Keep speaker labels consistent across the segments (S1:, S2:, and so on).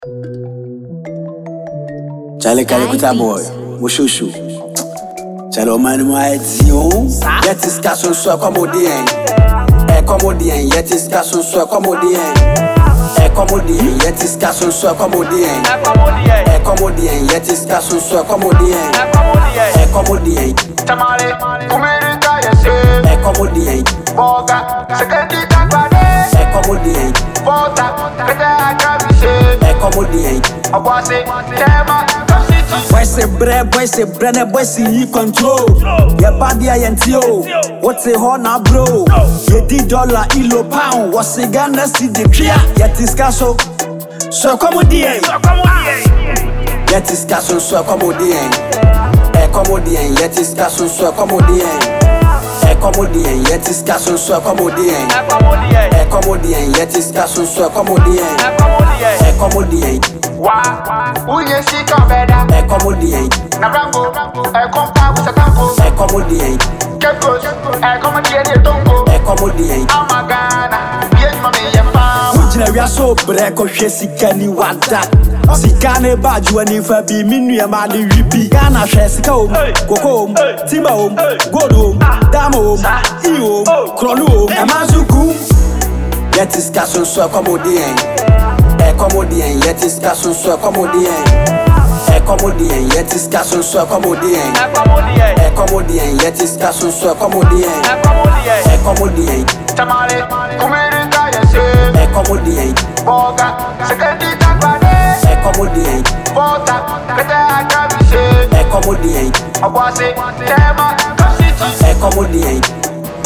S1: Charlie Calcutta boy, Mushushu. Charlie man, my dear, yet is castle so accommodien. A commodian, yet is castle so accommodien. A commodian, yet is castle so accommodien. A commodian, yet is castle so accommodien. A commodian,
S2: Tamale, America, yes,
S1: a commodian,
S2: Boga, second Tagbade,
S1: a commodian,
S2: Bota, Kata, Kabi,
S1: a commodian.
S2: Abwase, Tema,
S1: Boy say bread, boy see you control. Your body I yo. What's a honor bro? $80 ilo pound. What's a Ghana see the clear? Yet is castle. So commodien. Yet is castle so commodien. A commodien. Yet is castle so commodien. A commodien. Yet is castle so commodien. A commodien. Yet is castle so commodien. A commodien.
S2: Wa, Uye Sika Beda,
S1: A commodien.
S2: Narango, a compa with a tango,
S1: A commodien.
S2: Kekos, a comedian tongo,
S1: A commodien.
S2: Amagana, Yes, Mammy, and Pam.
S1: Ujina we are so breko hwe sika ni wada. Sika ne baju ani fa bi minu ma ni wipi. Gana hwe sika om, koko om, timba om, gold om, damo om, iyo om, kronu om. Amazuku. Yet is castle so commodien. A commodien, yet is castle so commodien. A commodien, yet is castle so commodien. A commodien, yet is castle so commodien. A commodien,
S2: Tamale, America, yes,
S1: a commodien,
S2: Boga, second Tagbade,
S1: a commodien,
S2: Bota, Kata, Kabi,
S1: a commodien,
S2: Abwase, Tema, Kabi,
S1: a commodien.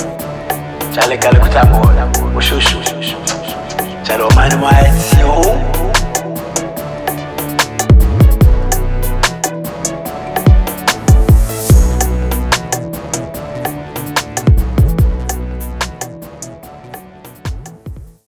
S1: Charlie Calcutta boy, Mushushu. Charlie man, my dear.